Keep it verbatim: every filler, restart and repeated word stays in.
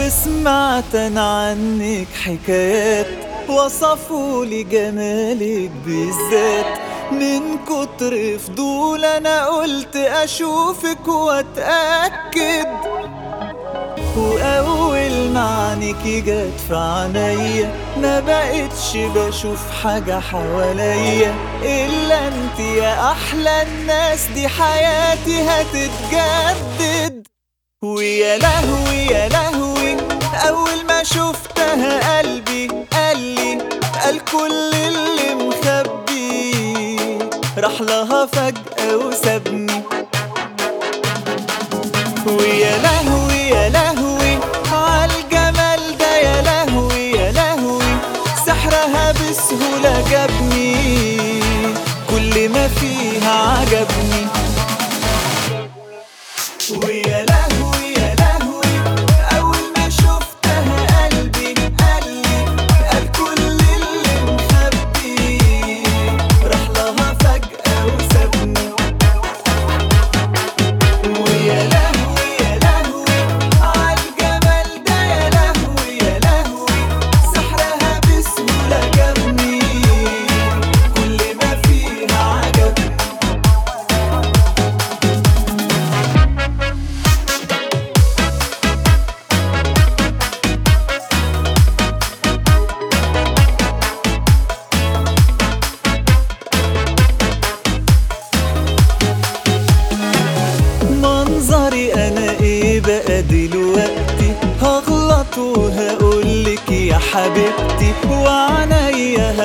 وسمعت انا عنك حكايات، وصفولي جمالك بالذات. من كتر فضول انا قلت اشوفك واتأكد، واول ما عينيكي جت في عينيا ما بقتش بشوف حاجة حواليا الا انت يا احلى الناس. دي حياتي هتتجدد. ويا لهوي يا لهوي، اول ما شفتها قلبي قالي، قال كل اللي مخبي راح لها فجأة وسابني. ويا لهوي يا لهوي عالجمال ده، يا لهوي يا لهوي سحرها بسهولة جابني، كل ما فيها عجبني. ويا لهوي يا لهوي، أول ما شفتها قلبي قالي، قال كل اللي مخبي راح لها فجأة وسابني. ويا لهوي يا لهوي عالجمال ده، يا لهوي يا لهوي سحرها بسهولة جابني، كل ما فيها عجبني. منظري انا ايه بقى دلوقتي؟ هغلط وهقولك يا حبيبتي، وعنيا